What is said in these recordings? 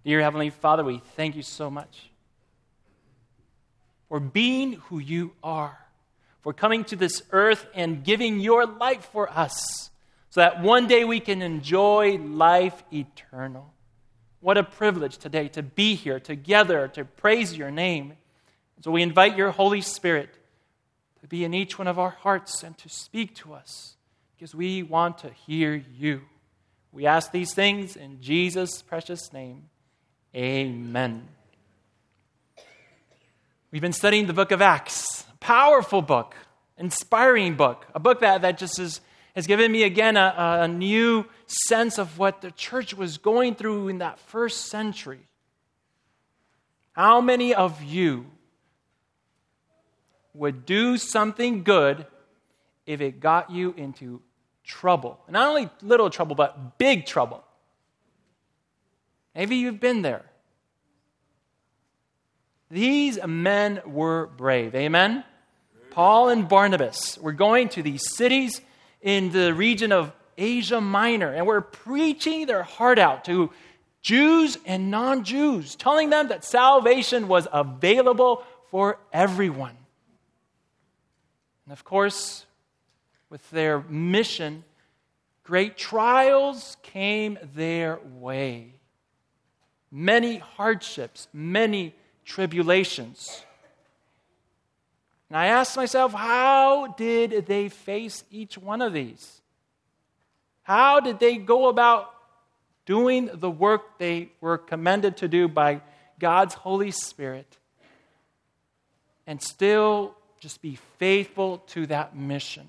Dear Heavenly Father, we thank you so much for being who you are, for coming to this earth and giving your life for us so that one day we can enjoy life eternal. What a privilege today to be here together to praise your name. So we invite your Holy Spirit to be in each one of our hearts and to speak to us because we want to hear you. We ask these things in Jesus' precious name. Amen. We've been studying the book of Acts. Powerful book, inspiring book, a book that just has given me again a new sense of what the church was going through in that first century. How many of you would do something good if it got you into trouble? And not only little trouble, but big trouble. Maybe you've been there. These men were brave. Amen? Paul and Barnabas were going to these cities in the region of Asia Minor and were preaching their heart out to Jews and non-Jews, telling them that salvation was available for everyone. And of course, with their mission, great trials came their way. Many hardships, many tribulations. And I asked myself, how did they face each one of these? How did they go about doing the work they were commended to do by God's Holy Spirit and still just be faithful to that mission?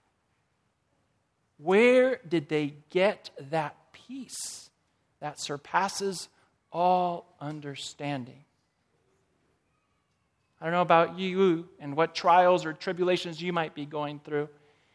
Where did they get that peace that surpasses all understanding? I don't know about you and what trials or tribulations you might be going through.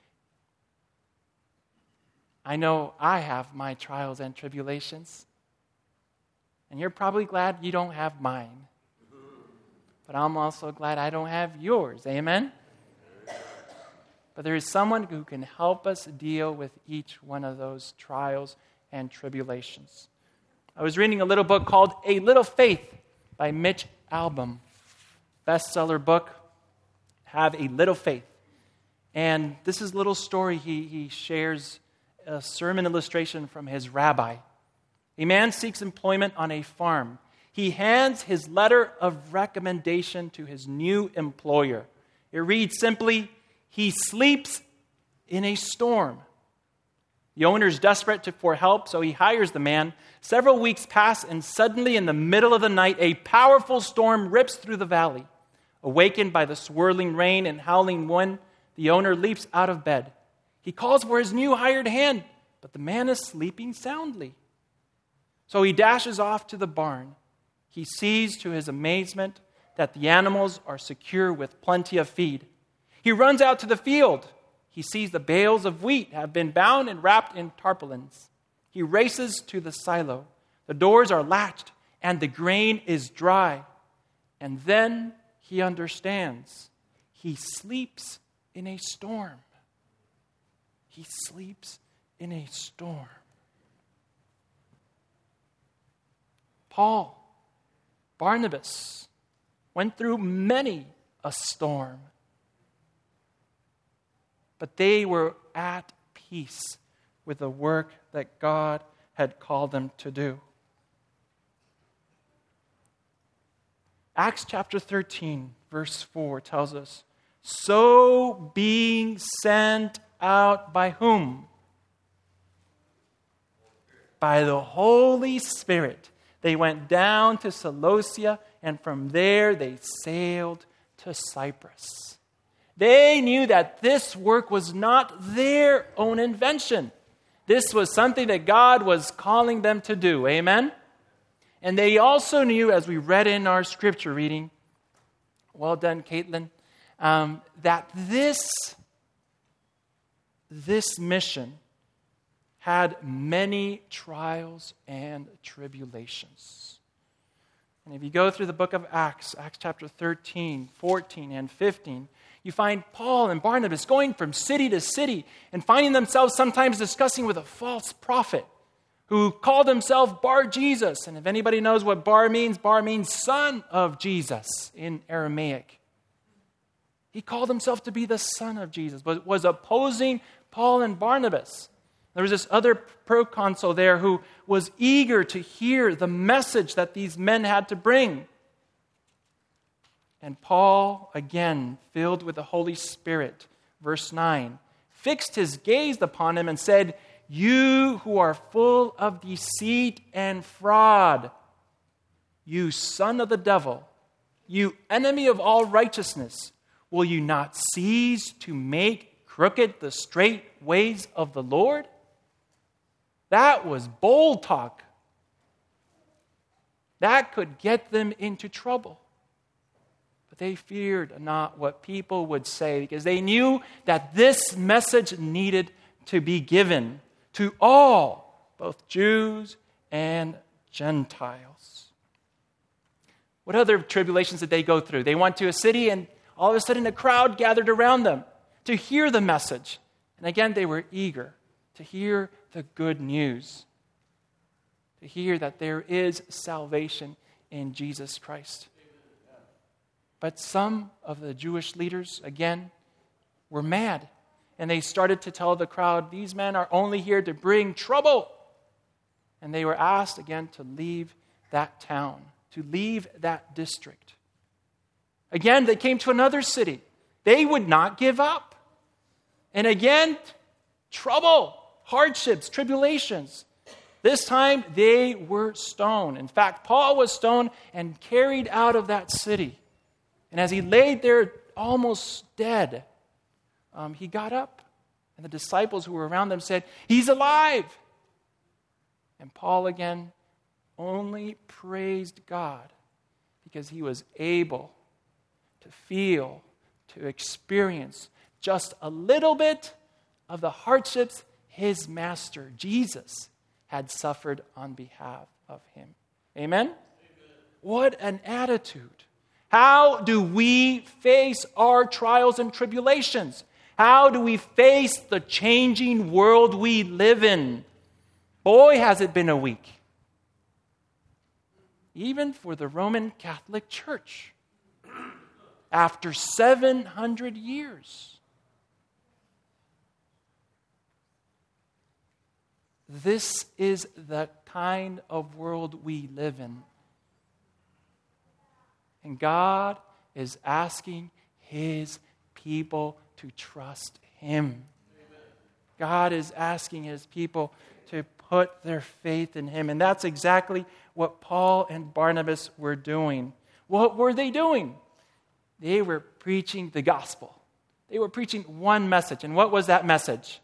I know I have my trials and tribulations. And you're probably glad you don't have mine. But I'm also glad I don't have yours. Amen? But there is someone who can help us deal with each one of those trials and tribulations. I was reading a little book called A Little Faith by Mitch Albom. Bestseller book, Have a Little Faith. And this is a little story he shares, a sermon illustration from his rabbi. A man seeks employment on a farm. He hands his letter of recommendation to his new employer. It reads simply, he sleeps in a storm. The owner is desperate for help, so he hires the man. Several weeks pass, and suddenly in the middle of the night, a powerful storm rips through the valley. Awakened by the swirling rain and howling wind, the owner leaps out of bed. He calls for his new hired hand, but the man is sleeping soundly. So he dashes off to the barn. He sees to his amazement that the animals are secure with plenty of feed. He runs out to the field. He sees the bales of wheat have been bound and wrapped in tarpaulins. He races to the silo. The doors are latched and the grain is dry. And then he understands. He sleeps in a storm. He sleeps in a storm. Paul, Barnabas went through many a storm. But they were at peace with the work that God had called them to do. Acts chapter 13, verse 4 tells us, so being sent out by whom? By the Holy Spirit. They went down to Seleucia, and from there they sailed to Cyprus. They knew that this work was not their own invention. This was something that God was calling them to do. Amen? And they also knew, as we read in our scripture reading, well done, Caitlin, that this mission had many trials and tribulations. And if you go through the book of Acts, Acts chapter 13, 14, and 15, you find Paul and Barnabas going from city to city and finding themselves sometimes discussing with a false prophet who called himself Bar Jesus. And if anybody knows what Bar means son of Jesus in Aramaic. He called himself to be the son of Jesus, but was opposing Paul and Barnabas. There was this other proconsul there who was eager to hear the message that these men had to bring. And Paul, again, filled with the Holy Spirit, verse 9, fixed his gaze upon him and said, "You who are full of deceit and fraud, you son of the devil, you enemy of all righteousness, will you not cease to make crooked the straight ways of the Lord?" That was bold talk. That could get them into trouble. But they feared not what people would say, because they knew that this message needed to be given to all, both Jews and Gentiles. What other tribulations did they go through? They went to a city and all of a sudden a crowd gathered around them to hear the message. And again, they were eager to hear the good news, to hear that there is salvation in Jesus Christ. But some of the Jewish leaders, again, were mad. And they started to tell the crowd, these men are only here to bring trouble. And they were asked again to leave that town, to leave that district. Again, they came to another city. They would not give up. And again, trouble, hardships, tribulations. This time, they were stoned. In fact, Paul was stoned and carried out of that city. And as he laid there almost dead, he got up. And the disciples who were around them said, "He's alive." And Paul again only praised God because he was able to feel, to experience just a little bit of the hardships his master, Jesus, had suffered on behalf of him. Amen? Amen. What an attitude. How do we face our trials and tribulations? How do we face the changing world we live in? Boy, has it been a week. Even for the Roman Catholic Church. After 700 years. This is the kind of world we live in. And God is asking his people to trust him. Amen. God is asking his people to put their faith in him. And that's exactly what Paul and Barnabas were doing. What were they doing? They were preaching the gospel. They were preaching one message. And what was that message?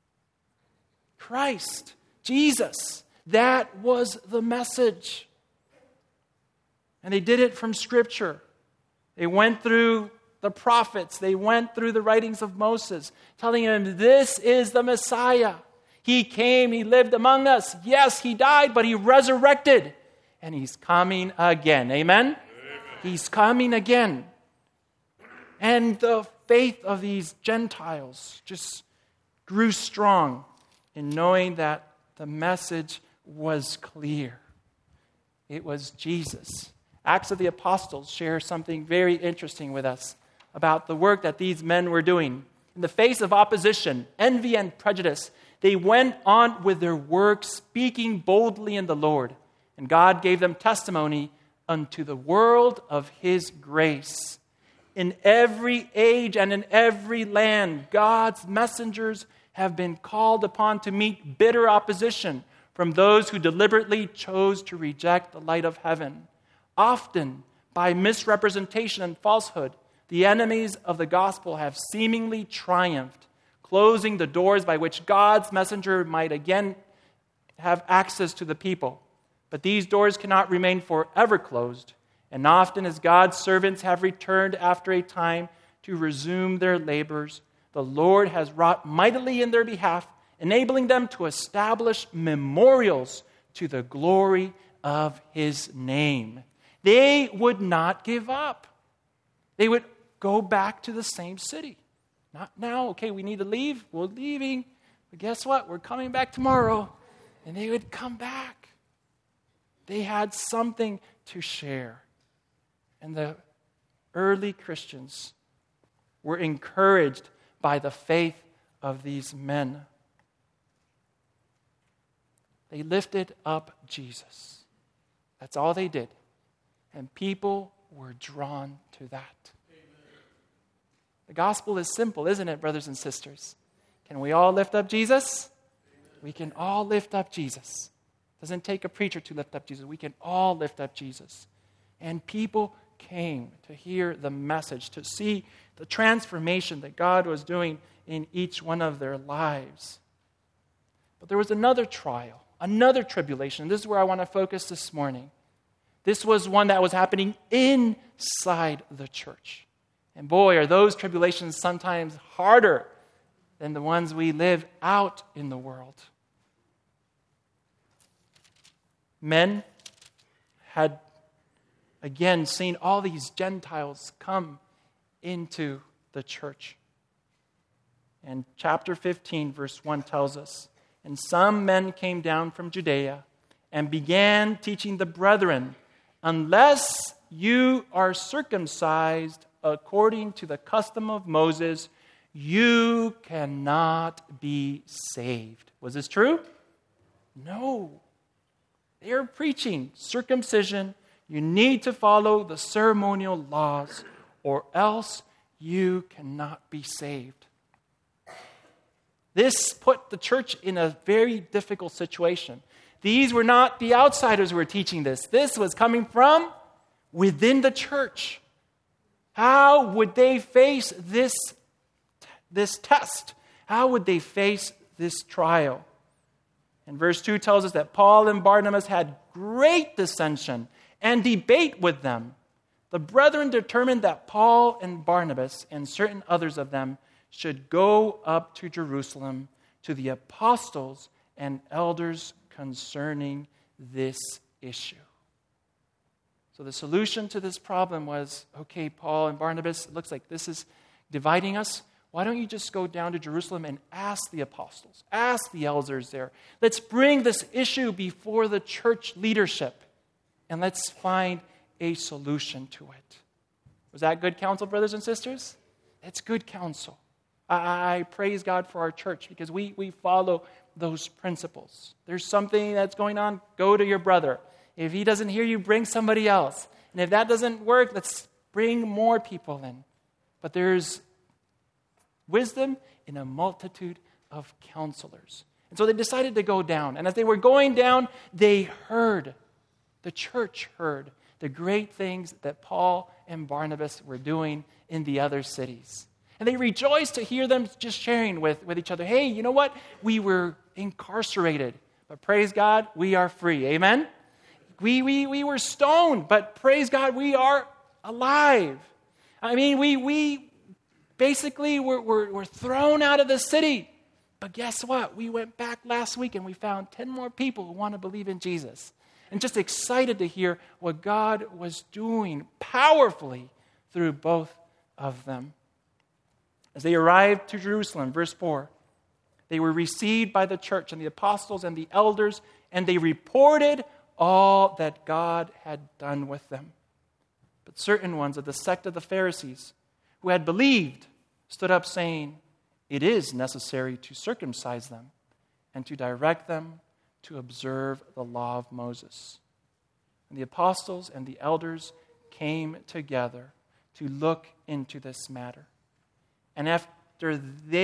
Christ, Jesus. That was the message. And they did it from Scripture. They went through the prophets. They went through the writings of Moses, telling him, this is the Messiah. He came, he lived among us. Yes, he died, but he resurrected. And he's coming again. Amen? Amen. He's coming again. And the faith of these Gentiles just grew strong in knowing that the message was clear. It was Jesus. Acts of the Apostles share something very interesting with us about the work that these men were doing. In the face of opposition, envy, and prejudice, they went on with their work, speaking boldly in the Lord. And God gave them testimony unto the world of his grace. In every age and in every land, God's messengers have been called upon to meet bitter opposition from those who deliberately chose to reject the light of heaven. Often, by misrepresentation and falsehood, the enemies of the gospel have seemingly triumphed, closing the doors by which God's messenger might again have access to the people. But these doors cannot remain forever closed, and often as God's servants have returned after a time to resume their labors, the Lord has wrought mightily in their behalf, enabling them to establish memorials to the glory of his name. They would not give up. They would go back to the same city. Not now. Okay, we need to leave. We're leaving. But guess what? We're coming back tomorrow. and they would come back. They had something to share. And the early Christians were encouraged by the faith of these men. They lifted up Jesus. That's all they did. And people were drawn to that. The gospel is simple, isn't it, brothers and sisters? Can we all lift up Jesus? We can all lift up Jesus. It doesn't take a preacher to lift up Jesus. We can all lift up Jesus. And people came to hear the message, to see the transformation that God was doing in each one of their lives. But there was another trial, another tribulation. This is where I want to focus this morning. This was one that was happening inside the church. And boy, are those tribulations sometimes harder than the ones we live out in the world. Men had, again, seen all these Gentiles come into the church. And chapter 15, verse 1 tells us, "And some men came down from Judea and began teaching the brethren, unless you are circumcised according to the custom of Moses, you cannot be saved." Was this true? No. They are preaching circumcision. You need to follow the ceremonial laws, or else you cannot be saved. This put the church in a very difficult situation. These were not the outsiders who were teaching this. This was coming from within the church. How would they face this test? How would they face this trial? And verse 2 tells us that Paul and Barnabas had great dissension and debate with them. The brethren determined that Paul and Barnabas and certain others of them should go up to Jerusalem to the apostles and elders concerning this issue. So the solution to this problem was, okay, Paul and Barnabas, it looks like this is dividing us. Why don't you just go down to Jerusalem and ask the apostles, ask the elders there. Let's bring this issue before the church leadership, and let's find a solution to it. Was that good counsel, brothers and sisters? That's good counsel. I praise God for our church because we follow those principles. There's something that's going on, go to your brother. If he doesn't hear you, bring somebody else. And if that doesn't work, let's bring more people in. But there's wisdom in a multitude of counselors. And so they decided to go down. And as they were going down, they heard, the church heard, the great things that Paul and Barnabas were doing in the other cities. And they rejoiced to hear them just sharing with each other. Hey, you know what? We were incarcerated, but praise God, we are free. Amen? We were stoned, but praise God, we are alive. I mean, we basically were thrown out of the city. But guess what? We went back last week and we found 10 more people who want to believe in Jesus. And just excited to hear what God was doing powerfully through both of them. As they arrived to Jerusalem, verse 4, they were received by the church and the apostles and the elders, and they reported all that God had done with them. But certain ones of the sect of the Pharisees who had believed stood up saying, "It is necessary to circumcise them and to direct them to observe the law of Moses." And the apostles and the elders came together to look into this matter. And after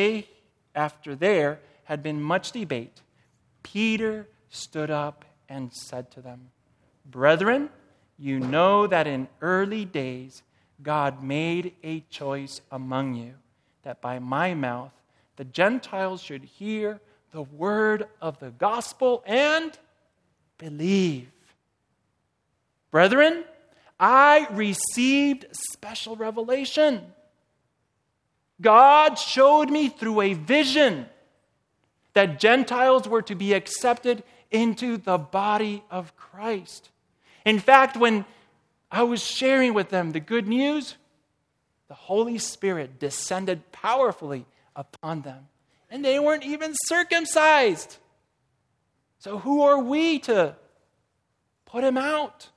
there had been much debate, Peter stood up and said to them, "Brethren, you know that in early days God made a choice among you, that by my mouth the Gentiles should hear the word of the gospel and believe. Brethren, I received special revelation. God showed me through a vision that Gentiles were to be accepted into the body of Christ. In fact, when I was sharing with them the good news, the Holy Spirit descended powerfully upon them. And they weren't even circumcised. So who are we to put him out?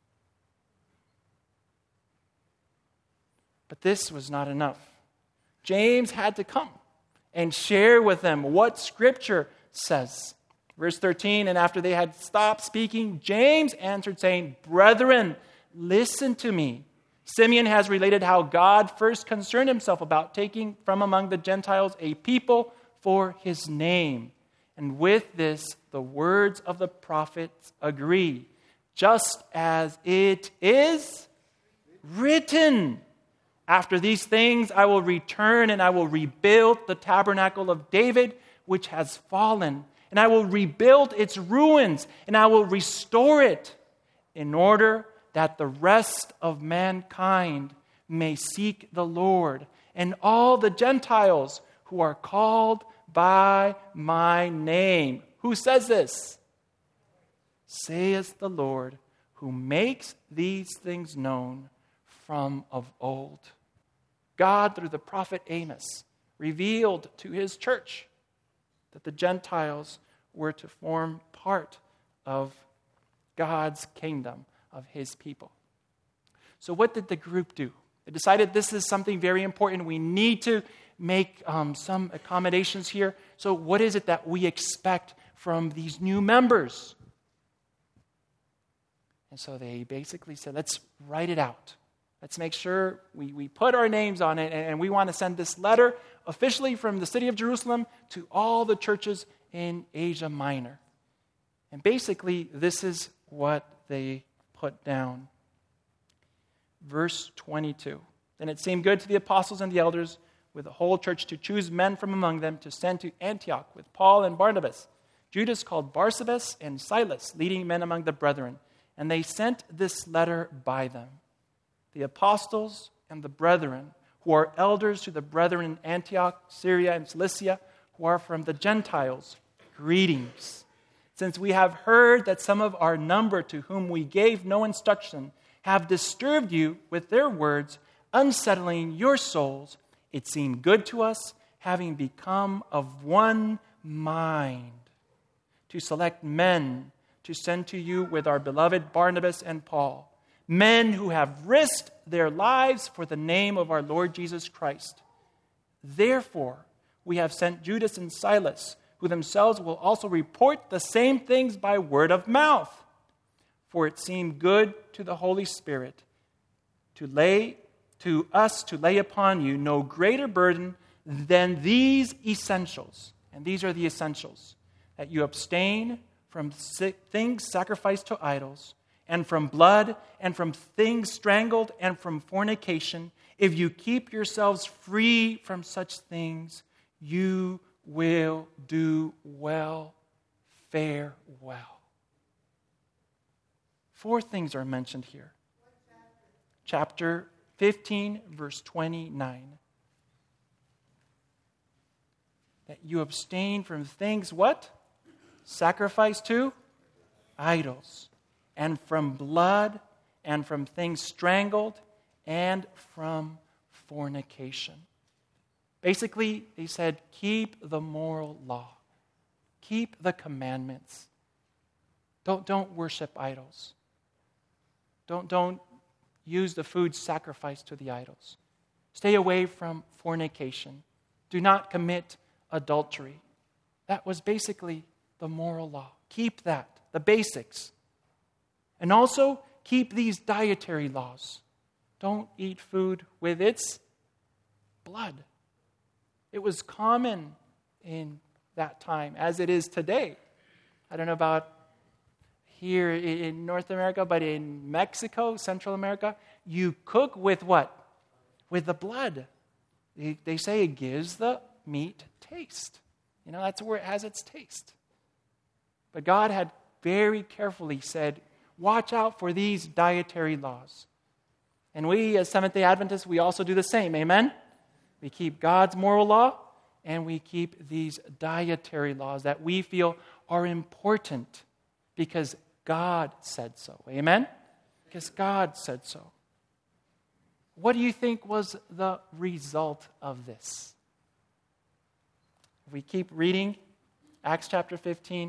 But this was not enough. James had to come and share with them what Scripture says. Verse 13, and after they had stopped speaking, James answered, saying, Brethren, listen to me. Simeon has related how God first concerned himself about taking from among the Gentiles a people for his name. And with this, the words of the prophets agree, just as it is written. After these things, I will return and I will rebuild the tabernacle of David, which has fallen. And I will rebuild its ruins and I will restore it in order that the rest of mankind may seek the Lord and all the Gentiles who are called by my name. Who says this? Saith the Lord, who makes these things known from of old. God, through the prophet Amos, revealed to his church that the Gentiles were to form part of God's kingdom, of his people. So what did the group do? They decided this is something very important. We need to make some accommodations here. So what is it that we expect from these new members? And so they basically said, let's write it out. Let's make sure we put our names on it, and we want to send this letter officially from the city of Jerusalem to all the churches in Asia Minor. And basically, this is what they put down. Verse 22. Then it seemed good to the apostles and the elders with the whole church to choose men from among them to send to Antioch with Paul and Barnabas, Judas called Barsabas, and Silas, leading men among the brethren. And they sent this letter by them. The apostles and the brethren, who are elders to the brethren in Antioch, Syria, and Cilicia, who are from the Gentiles, greetings. Since we have heard that some of our number to whom we gave no instruction have disturbed you with their words, unsettling your souls, it seemed good to us, having become of one mind, to select men to send to you with our beloved Barnabas and Paul, men who have risked their lives for the name of our Lord Jesus Christ. Therefore, we have sent Judas and Silas, who themselves will also report the same things by word of mouth. For it seemed good to the Holy Spirit to lay upon you no greater burden than these essentials. And these are the essentials: that you abstain from things sacrificed to idols, and from blood, and from things strangled, and from fornication. If you keep yourselves free from such things, you will do well, fare well. 4 things are mentioned here. Chapter 15, verse 29. That you abstain from things, what? Sacrificed to idols, and from blood, and from things strangled, and from fornication. Basically, they said, keep the moral law. Keep the commandments. Don't worship idols. Don't use the food sacrificed to the idols. Stay away from fornication. Do not commit adultery. That was basically the moral law. Keep that, the basics. And also, keep these dietary laws. Don't eat food with its blood. It was common in that time, as it is today. I don't know about here in North America, but in Mexico, Central America, you cook with what? With the blood. They say it gives the meat taste. You know, that's where it has its taste. But God had very carefully said, watch out for these dietary laws. And we, as Seventh-day Adventists, we also do the same. Amen? We keep God's moral law, and we keep these dietary laws that we feel are important because God said so. Amen? Because God said so. What do you think was the result of this? If we keep reading Acts chapter 15,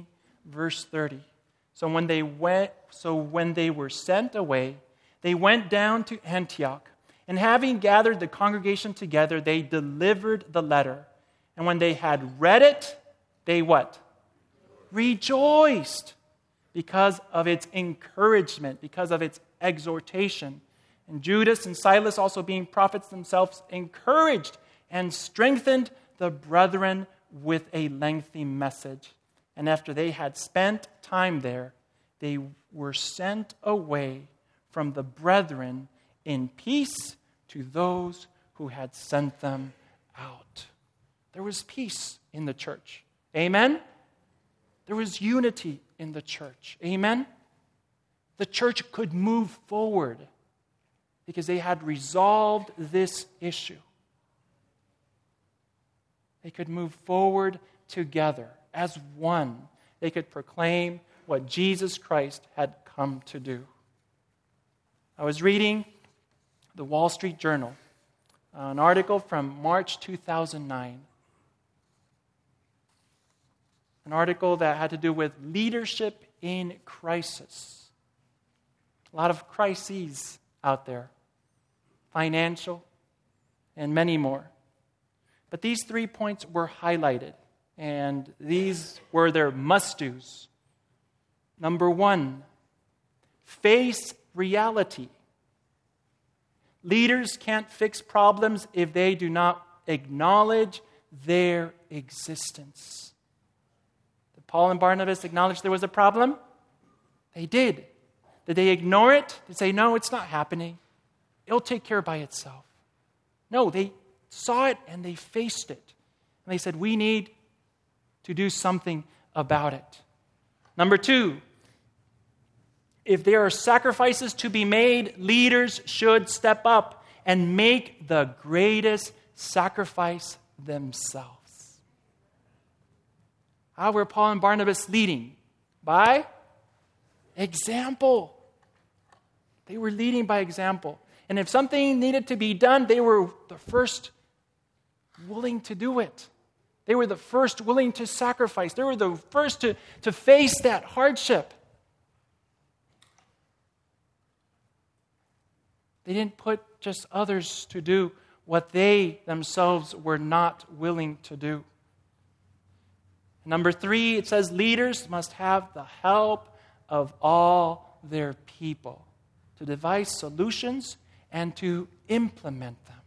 verse 30. So when they were sent away, they went down to Antioch. And having gathered the congregation together, they delivered the letter. And when they had read it, they what? Rejoiced because of its encouragement, because of its exhortation. And Judas and Silas, also being prophets themselves, encouraged and strengthened the brethren with a lengthy message. And after they had spent time there, they were sent away from the brethren in peace to those who had sent them out. There was peace in the church. Amen? There was unity in the church. Amen? The church could move forward because they had resolved this issue. They could move forward together as one. They could proclaim what Jesus Christ had come to do. I was reading the Wall Street Journal, an article from March 2009. An article that had to do with leadership in crisis. A lot of crises out there. Financial and many more. But these 3 points were highlighted, and these were their must-dos. Number 1, face reality. Leaders can't fix problems if they do not acknowledge their existence. Did Paul and Barnabas acknowledge there was a problem? They did. Did they ignore it? Did they say, no, it's not happening. It'll take care by itself. No, they saw it and they faced it. And they said, we need to do something about it. Number 2, if there are sacrifices to be made, leaders should step up and make the greatest sacrifice themselves. How were Paul and Barnabas leading? By example. They were leading by example. And if something needed to be done, they were the first willing to do it. They were the first willing to sacrifice. They were the first to face that hardship. They didn't put just others to do what they themselves were not willing to do. Number 3, it says leaders must have the help of all their people to devise solutions and to implement them.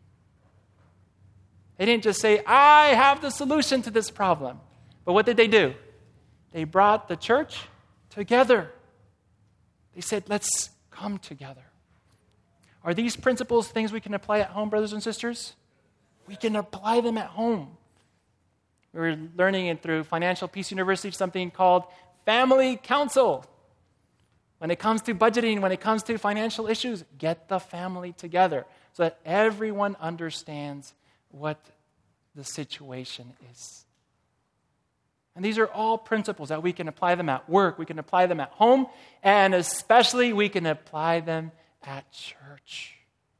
They didn't just say, I have the solution to this problem. But what did they do? They brought the church together. They said, let's come together. Are these principles things we can apply at home, brothers and sisters? We can apply them at home. We're learning it through Financial Peace University, something called Family Council. When it comes to budgeting, when it comes to financial issues, get the family together so that everyone understands what the situation is. And these are all principles that we can apply them at work, we can apply them at home, and especially we can apply them at church.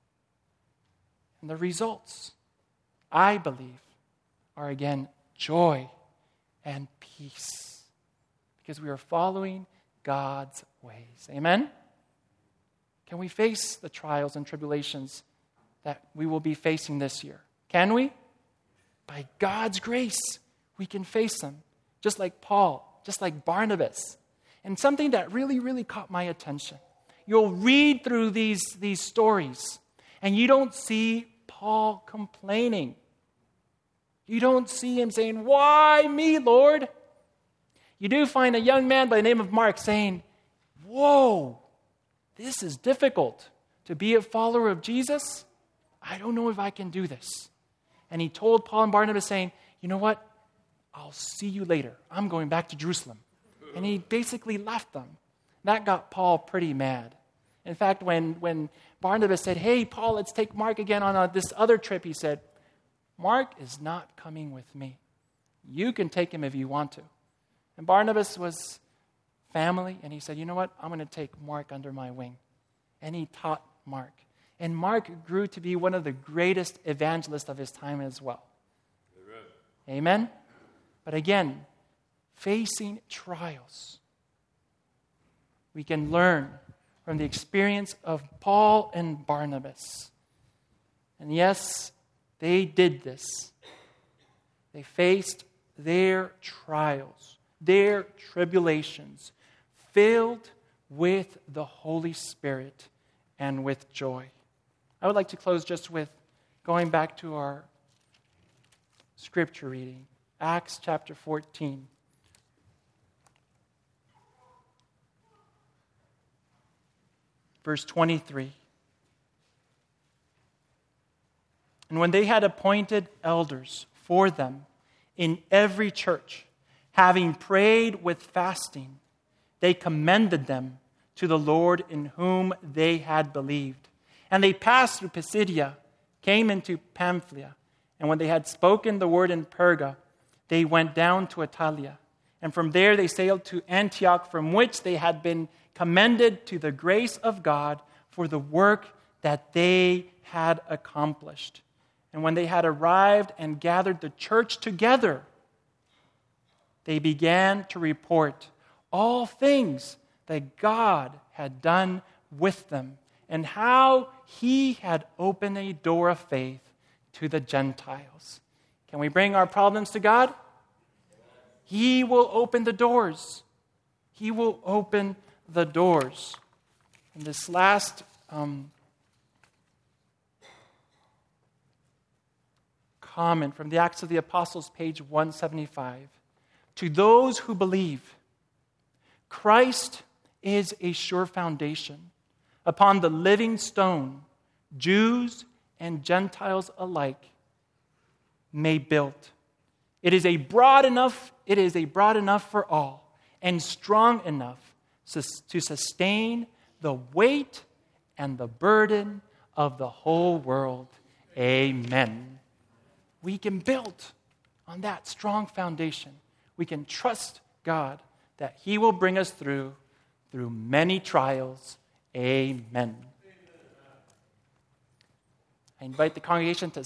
And the results, I believe, are again joy and peace because we are following God's ways. Amen? Can we face the trials and tribulations that we will be facing this year? Can we? By God's grace, we can face them. Just like Paul, just like Barnabas. And something that really, really caught my attention. You'll read through these stories, and you don't see Paul complaining. You don't see him saying, why me, Lord? You do find a young man by the name of Mark saying, whoa, this is difficult. To be a follower of Jesus, I don't know if I can do this. And he told Paul and Barnabas saying, you know what? I'll see you later. I'm going back to Jerusalem. And he basically left them. That got Paul pretty mad. In fact, when Barnabas said, hey, Paul, let's take Mark again on this other trip, he said, Mark is not coming with me. You can take him if you want to. And Barnabas was family, and he said, you know what? I'm going to take Mark under my wing. And he taught Mark. And Mark grew to be one of the greatest evangelists of his time as well. Amen? Amen? But again, facing trials. We can learn from the experience of Paul and Barnabas. And yes, they did this. They faced their trials, their tribulations, filled with the Holy Spirit and with joy. I would like to close just with going back to our scripture reading, Acts chapter 14. Verse 23. And when they had appointed elders for them in every church, having prayed with fasting, they commended them to the Lord in whom they had believed. And they passed through Pisidia, came into Pamphylia, and when they had spoken the word in Perga, they went down to Attalia. And from there they sailed to Antioch, from which they had been commended to the grace of God for the work that they had accomplished. And when they had arrived and gathered the church together, they began to report all things that God had done with them, and how he had opened a door of faith to the Gentiles. Can we bring our problems to God? He will open the doors. He will open the doors. And this last comment from the Acts of the Apostles, page 175. To those who believe, Christ is a sure foundation. Upon the living stone, Jews and Gentiles alike may build. It is a broad enough for all, and strong enough to sustain the weight and the burden of the whole world. Amen. We can build on that strong foundation. We can trust God that he will bring us through many trials. Amen. I invite the congregation to